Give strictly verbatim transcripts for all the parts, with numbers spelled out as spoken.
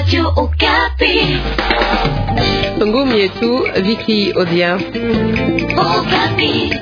Radio Okapi. Ngumi yetu Vicky Odia. Okapi.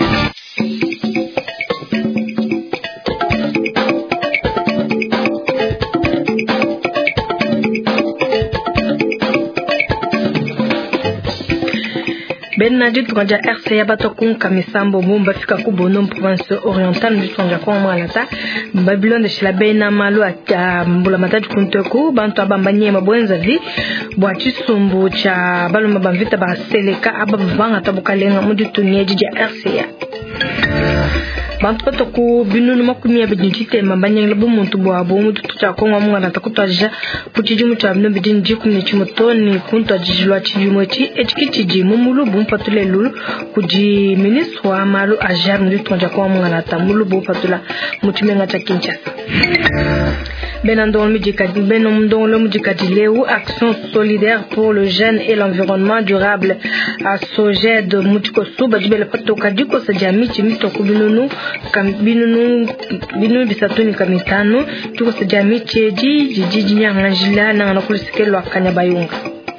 Benadi tukaja R C A bato kunka misambo mumba fika kubono province orientale mjitwanja kwa mwalata Babylone shila bena malu ata mbula mataju kuntoku bantu abambanye mabwenza vi bwachi sumbu cha balo mabamvita ba seleka ababanga tabukalenga mujitunieji ja R C A bantu bato ku binunu makumi abidintite mambanye nglabu muntu bwabo mutu cha konwa mwana takutaja puchijumu cha bino bidinji kumne chimotoni kunto ajijilwa chijumoti etikichiji mumulubu mpatule lulu kuji ministwa malu ajar mutu tonja kwa mwana tamulubu patula mutumenga cha Kinshasa Benando Mujikadi Benomdo le Mujikadi Leu Action solidaire pour le jeune et l'environnement durable à Soged de Mutikosu Badibele Pato Kadiko Sajami Chimito Kubinunu Kabinunu Binu Bisatuni Kamitano Tuko Sajami Cheji Jiji Nyangajila na Nakulisike Lwa Kanyabayunga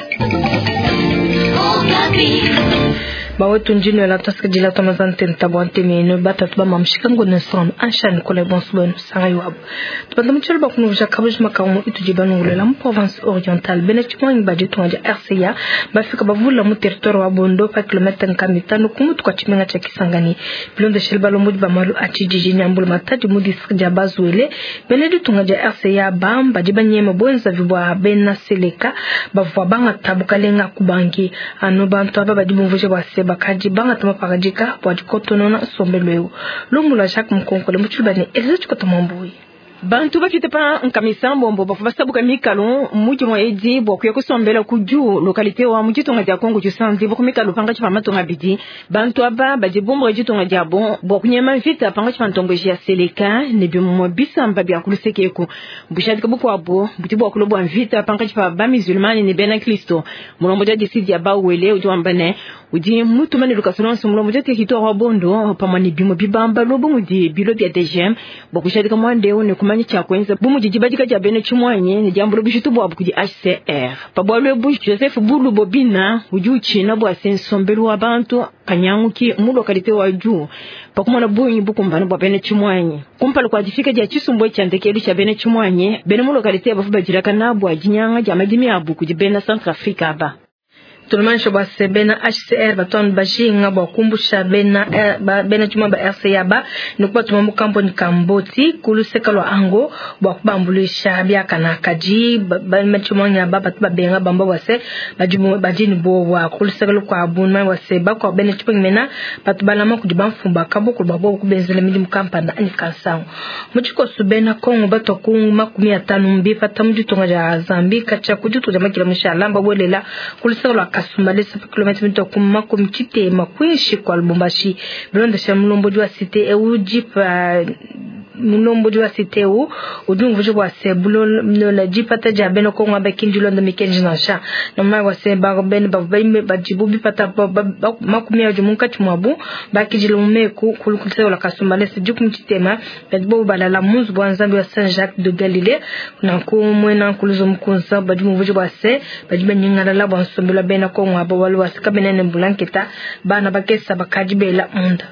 Bawe tunjino la taska jila tamazante ntabwante meno bata tuba mamshikango neson anshan kole bonsbon sangayuab tubanda mchelo bakunu vja kabuj makamu itujibanu ulela mu province orientale benechimo ngbaje tunja R C A bafika bavula mu territoire wa Bondo pa kilometre nkamitano kumu tukwa chimenga cha Kisangani bilonde shelbalo mudi bamalu achijiji nyambulu mataji mudi sija bazuele benedu tunja R C A bamba jibanyema bwenza vibwa bena seleka bavwa banga tabukalenga kubangi anu bantu aba badibumvuje bwase bakaji banga tama pakajika bwadikotonona sombelweo lumula Jacques Mkonkole muchulbane eleza chikotomambui bantu bafite pa nkamisambo mbo basabuka mikalo muji moedi bokuye kusombela kuju lokalite wa mujitonga ja Kongo jusanzi bokumikalo panga chipa matonga bidi bantu aba bajibombo jitonga ja bon bokunyema vita panga chipa ntongo ya seleka ne bimo bisamba bya kulusekeko bushadika buko abo butibo akulobo vita panga chipa ba musulmani ne bena Kristo mulombo ja disidi aba wele ujwambane udi mutu mane lukasolonso mulombo ja tekito wa Bondo pamani bimo bibamba lobo mudi bilo bya dejem bokushadika mwande one manyi chakwenza bumujijibajika ja bene chimwanye ni jambo bishitu bwa bukuji H C R pabwalwe bu Joseph Bulu Bobina ujuchi na bwa sensombelu wa bantu kanyanguki mu lokalite wa juu pakumana bunyi bukumbana bwa bene chimwanye kumpala kwa jifika ja chisumbo chandekelu cha bene chimwanye bene mu lokalite bafuba jiraka na bwa jinyanga ja madimi abu kuji bene Centrafrique aba Tulumanisho bwa sebena H C R baton bajinga bwa kumbusha bena ba bena chuma ba R C A ba nukuba tumamu kampo ni Kamboti kuluseka lo ango bwa kubambulisha bya kanakaji ba mechuma nya ba batuba benga bamba wase bajibu bajini bo wa kuluseka lo kwa abunma wase ba kwa bena chuma mena batubalama kujibamfumba kabo kulbabo kubenzele midi mukampana ani kansango muchiko subena Kongo batoku makumi atano mbi pata mjutonga ja Zambi kacha kujuto jama kila mshalamba welela kuluseka lo Kasumale sa kilometre mito kuma kumchite makwishi kwa Lubumbashi bilonde sha mulombo jwa cité e ujipa mulombo jwa cité u udungu jwa sebulo la jipata jabeno ko ngabe kinjulo ndo mikenji na sha na mai wa seba ben ba bajibu bipata makumi ya jumunka chumwabu bakijilo mumeku kulukulisa la Kasumale sa jukumchitema bajibu balala munzu bwanzambi wa Saint Jacques de Galilée na kumwena kuluzo mkunza bajibu jwa se bajibu nyingala la bwansombela bena ko ngabo walwa sikabenene mbulanketa bana bakesa bakajibela munda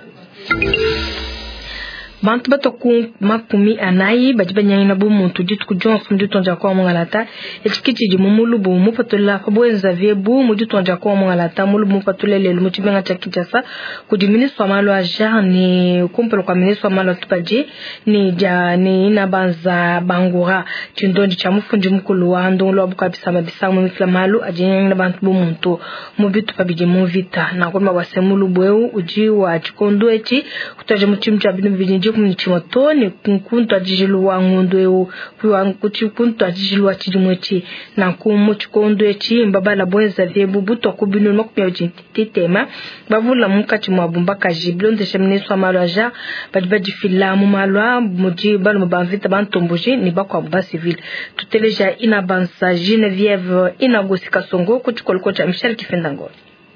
bantu batoku makumi anayi bajibanya ina bu muntu jitku Johnson jitonja kwa mwangalata etikiti jimumulubu mupatola kabwenza vyebu mujitonja kwa mwangalata mulubu mupatolele muchibenga cha Kinshasa kudi ministre malo aja ni kumpelo kwa ministre malo tupaje ni ja ni ina banza bangura chindondi cha mufunji mukulu wa ndolo abukabisa mabisa mu miklamalo ajenya bantu bu muntu mubitu pabije mu vita na kwa wasemulubu eu uji wa chikondo echi kutaje muchimcha binu bijinji kumchimotoni kunkuntu ajijilu wa ngondo eu kwa kuntu ajijilu wa chijimwechi na kumuchikondo echi mbabala bwenza vyebu buto kubinu mokupya titema bavula mukachi mwabumba kajiblonde shemneswa malaja badbaji filamu malwa muji balu mbanvita bantomboji ni bakwa ba civil tuteleja ina bansa Geneviève ina gosika songo kuchikoliko cha Michel Kifendangoli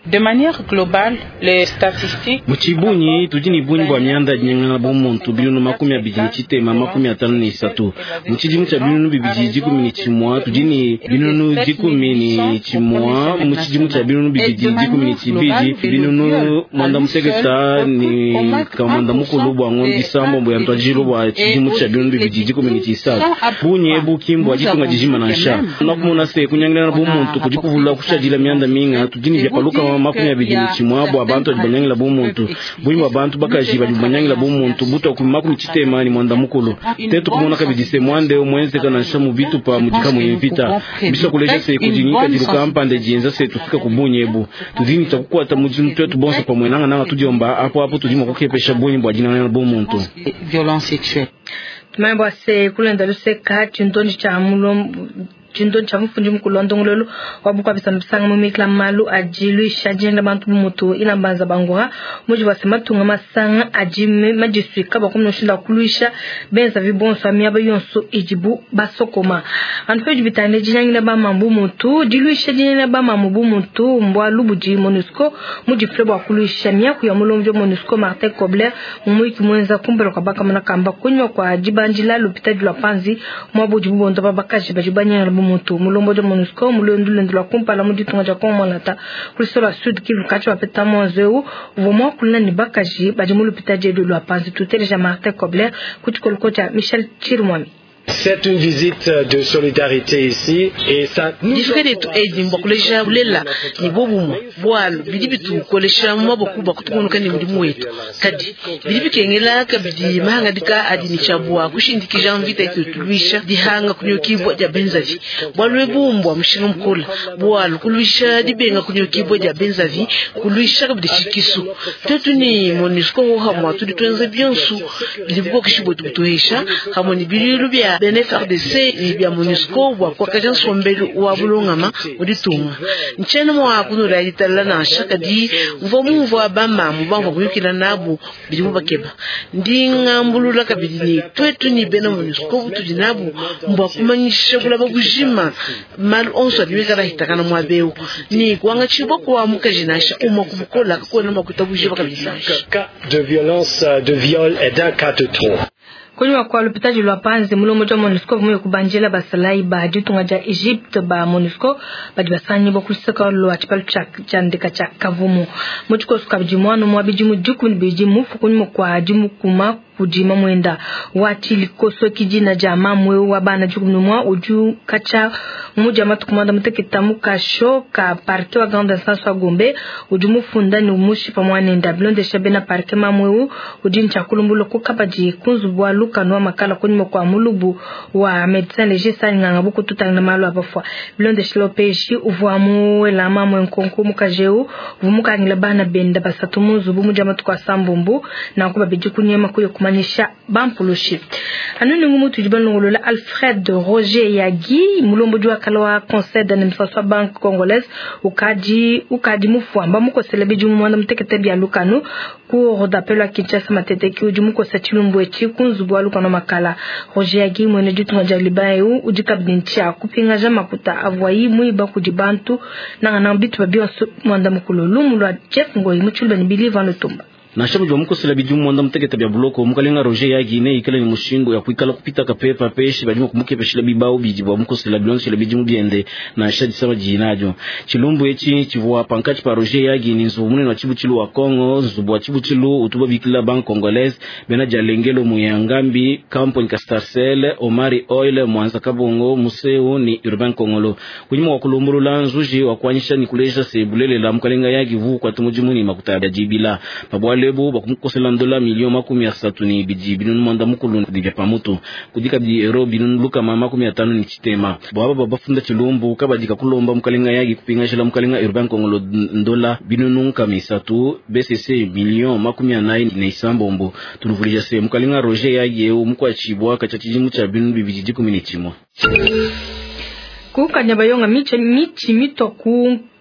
De manière globale, les statistiques muchibunyi tujini bunyi bwa mianda nyangana bomuntu bilunu makumi abiri chitema makumi atano ni satu muchijimu cha bilunu bibiri jikumi ni chimwa tujini bilunu jikumi ni chimwa muchijimu cha bilunu bibiri jikumi ni chibiji bilunu mwanda museketa ni kamanda mukulu bwa ngondi sambo bwa ntwajiro bwa chijimu cha bilunu bibiri jikumi ni chisatu bunyi ebu kimbo ajitunga jijima na sha nakumuna se kunyangana bomuntu kujikuvula kushajila mianda minga tujini vya paluka makumi abiri chimwa bwa abantu ajibanyangila bomuntu bwimba abantu bakaji bajibanyangila bomuntu buto ku makumi chitema ni mwanda mukulu tetu kumona kabidise mwande omwenze kana shamu bitu pa mujika muyevita bisha kuleja se kujinika diruka mpande jenza se tufika kubunyebu tudini takukwata mujimu twetu bonso pa mwenanga nanga tudiomba hapo hapo tudimo kukepesha bunyi bwa jina na bomuntu violence sexuelle tumemba se kulenda luseka chindoni cha mulo Jindon chamu fundi mkulondo ngulolo wabuka bisa mbisanga mumikla malu ajilu shajenda bantu mutu ina banza bangoha muji wasema tunga masanga ajime majiswika bakumno shinda kuluisha benza vibonso amiaba yonso ijibu basokoma antu feju bitane jinyangina ba mambu mutu diluisha jinyangina ba mambu mutu mbwa lubuji MONUSCO muji flebo kuluisha miaku ya mulomjo MONUSCO Martin Kobler mumuiki mwenza kumbelo kwa baka manakamba kunywa kwa jibanjila lupita jula panzi mwabuji bubondo babakaji bajibanya mutu mulombo de MONUSCO mulondule ndula kumpala mudi tunga kwa mwanata kulisola sud kivu kacho apeta mwanzeu vomo kulna ni bakaji bajimulu pitaje de lwa panzi tuteleja Martin Kobler kuchikolokocha Michel Chirumwami. C'est une visite de solidarité ici et ça nous discret to edi mbakuleja bulela ni bobumo bwalo bidibitu kolesha mabo kuba kutukonuka ni mudimu wetu kadi bidibikengela kabidi mahanga dika adini chabwa kushindikija mvita ituluisha dihanga kunyokibwa ja benzavi bwalwe bumbwa mshinga mkola bwalo kuluisha dibenga kunyokibwa ja benzavi kuluisha kabidi shikisu tetu ni MONUSCO ho hamwa tudi twenze bionsu bidibuko kishibo tutohesha hamoni biliru bya B N F R D C ni bya MONUSCO wa kwa kajan sombelu wa bulongama uditunga nchene mwa kunura yitala na shaka di mvomu mvo abamba mbango kuyukila nabu bidimu bakeba ndinga mbulula kabidini twetu ni bena MONUSCO tudinabu mbwa kumanyisha kula bagujima mal onso biwekala hitakana mwabeu ni kwanga chibo kwa mukajinasha umwa kubukola kwa nama kutabujiba kabisa de violence de viol et d'un cas de trop. Kwenye kwa lupitaji lwa panzi mulomo ja MONUSCO mwe kubanjela basalai ba jitunga ja Egypt ba MONUSCO ba dibasanyi bo kusaka lo atipal chak chandika cha kavumu muchiko sukabijimwano mwabijimu jukuni bijimu fukunimo kwa jimu kuma kujima mwenda wati likoso kijina jama mwe wabana jukumnu mwa uju kacha muja matukumanda muteketa mukasho ka parke wa grande instance wa Gombe ujumu funda ni umushi pa mwanenda blonde shabena parke mamwe ujini chakulumbulo kukapaji kunzu bwa luka nwa makala kunimo kwa mulubu wa medecin leger sani ngangabuku tutang na malo abafwa blonde shilopeshi uvuamu la mamwe nkonku mukajeu uvumuka ngila bana benda basatumuzu bumuja matukwa sambumbu na kuba bijikunyema kuyo kumanyisha bampulushi anuni ngumu tujibano ngolola Alfred Roger Yagi mulombo jwa kalwa conseil d'administration banque congolaise ukadi ukadi mufwamba muko celebrity mwana mtekete bya lukanu ku rodapelo Kinshasa matete ki ujumuko sachilumbu echi kunzubwa lukano makala Roger Yagi mwene jutunga jalibayu ujikabintia kupinga jama kuta avwayi muiba kujibantu na ngambitu babio mwanda mukululu mulwa Jeff Ngoyi muchulba ni believe en tumba na shabu jwa muko sila bijumu mwanda mteketa bya buloko mukalenga Roger Yagi ne ikala ni mushingo ya kuikala kupita kapepa peshi bajuma kumuke peshila bibao bijibwa muko sila bilon sila bijumu biende na shadi sama jinajo chilumbu echi chivua pankachi pa Roger Yagi ni nzumune na chibu chilu wa Kongo nzubu wa chibu chilu utuba bikila bank congolaise bena jalengelo muyangambi kampo nkastarcel Omari Oil mwanza kabongo museu ni urban Kongolo kunyuma wakulumburu la nzuji wakwanyisha ni kuleja sebulele la mukalenga Yagi vu kwa tumujimuni makuta ya jibila mabwale lebo bakumukosela ndola milioni makumi asatu ni biji binunu mwanda mukulu ndivya pamutu kudika biji ero binunu luka mama kumi atano ni chitema bwaba babafunda chilumbu kabadika kulomba mukalenga Yagi kupinga shila mukalenga urban Kongolo ndola binunu kamisatu B C C milioni makumi anayi ni isambombo tunuvulija se mukalenga Roger Yagi eo mukwa chibwa kachachijimu cha binunu bibiji kumi ni chimo kukanya bayonga miche michi mito ku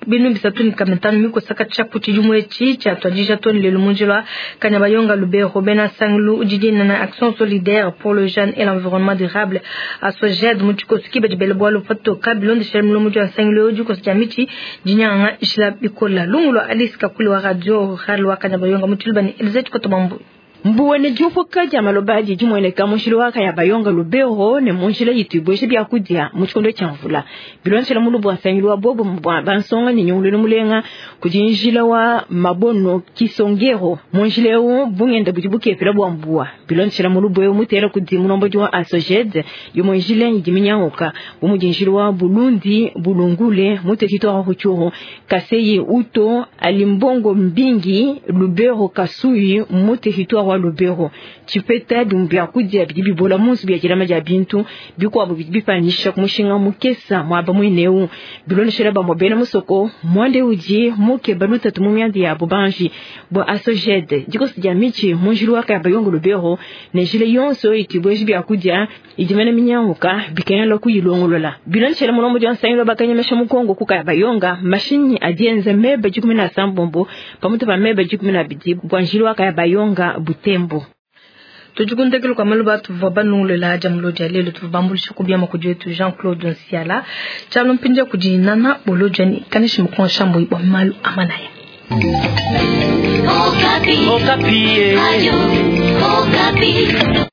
binu bisatu ni kametano miko saka chapu chijumwe chi cha twajisha toni lelo munjilwa Kanyabayonga Lubero bena sanglu ujidi na action solidaire pour le jeune et l'environnement durable à ce jet mutuko skibe de belboa lo fato kabilon de shelmulo mujwa sanglu ujuko jamichi jinyanga ishla bikola lungulo alice kakuli wa radio halwa Kanyabayonga mutulbani elzet ko tomambu mbuwene jupo kaja malobaji jumwene kamushilo waka ya bayonga Lubero ne munshile yitubweshe bya kudya muchikondo chamvula bilonshela mulubu wasangilwa bobo mbwa bansonga ni nyungule mulenga kujinjila wa mabono kisongero munshileo bungenda bujibuke pela bwa mbwa bilonshela mulubu yo mutela kudi munombo jwa asojed yo munjile yijiminyangoka bumujinjilo wa Burundi bulungule mutetito aho chuho kaseyi uto alimbongo mbingi Lubero kasuyi mutetito wa Lubero chipeta dumbia kujya bibi bola munsi bya kirama jya bintu biko abo bipanisha kumushinga mukesa mwaba mwineu biloneshera ba mobena musoko mwande uji muke baluta tumumyandi ya bubanji bo asojede jiko sija michi munjiru waka bayongo Lubero nejile yonso itibweji bya kujya ijimene minyanguka bikayala kuyilongolola biloneshera munombo jya nsayiro bakanyemesha mukongo kuka bayonga mashini adienze mebe jikumi na sambombo pamoja ba mebe jikumi na bidi bwanjiru waka bayonga Butembo. Tujukundekelo kwa maluba tuvaba nule la jamloja lelo tuvambulisha kubia makujo yetu Jean-Claude Nsiala chalo mpinja kujinana bolojani kanishi mkwa shambo iwa malu amanaya Okapi. Okapi. Ayo. Okapi.